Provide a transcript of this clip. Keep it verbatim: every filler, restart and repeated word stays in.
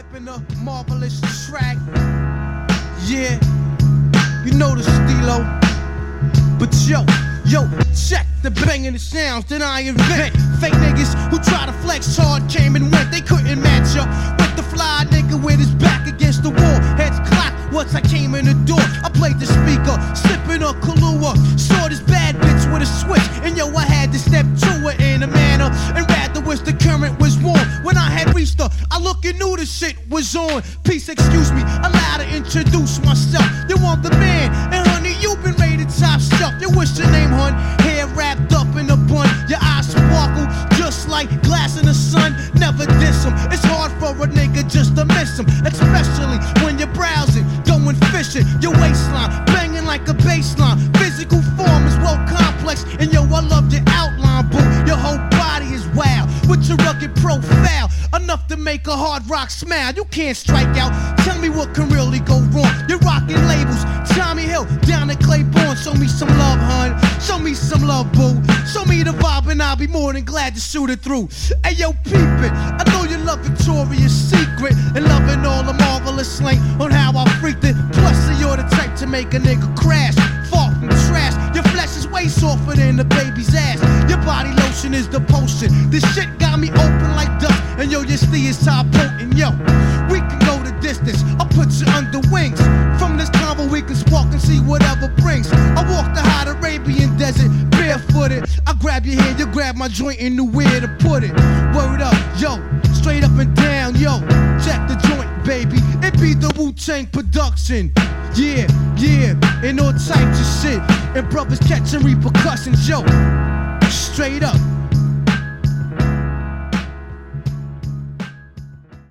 flipping a marvelous track. Yeah, you know the stilo. But yo, yo, check the banging the sounds that I invent. Fake niggas who try to flex hard came and went. They couldn't match up with the fly nigga with his back against the wall. Heads clock once I came in the door. I played the speaker, slipping a Kahlua. Saw this bad bitch with a switch, and yo, I had to step to her in a manner and rather wish the current was warm. When I had reached her, I looked and knew the shit was on. Peace, excuse me, allow to introduce myself. You want the man, and honey, you been rated top shelf. You wish your name, hun, hair wrapped up in a bun. Your eyes sparkle just like glass in the sun. Never diss him. It's hard for a nigga just to miss him, especially when you're browsing, going fishing. Your waistline banging like a baseline. Physical form is well complex, and yo, I love your outline, boo. Your whole body is wild with your rugged profile, enough to make a hard rock smile. You can't strike out. Tell me what can really go wrong. You're rocking labels. Tommy Hill down at Claiborne. Show me some love, hun. Show me some love, boo. Show me the vibe, and I'll be more than glad to shoot it through. Hey, yo, peep it. I know you love Victoria's Secret and loving all the marvelous slang on how I freaked it. Plus, you're the type to make a nigga crash. Far from trash. Your flesh is way softer than the baby's ass. Your body lotion is the potion. This shit got me open like dust. And yo, your stee is top potent. Yo, we can go the distance. I'll put you under wings. From this convo, we can spark and see whatever brings. I walk the hot Arabian desert barefooted. I grab your hand, you grab my joint and knew where to put it. Word up, yo, straight up and down, yo. Check the joint, baby. It be the Wu-Tang production. Yeah, yeah, and all types of shit. And brothers catching repercussions, yo. Straight up,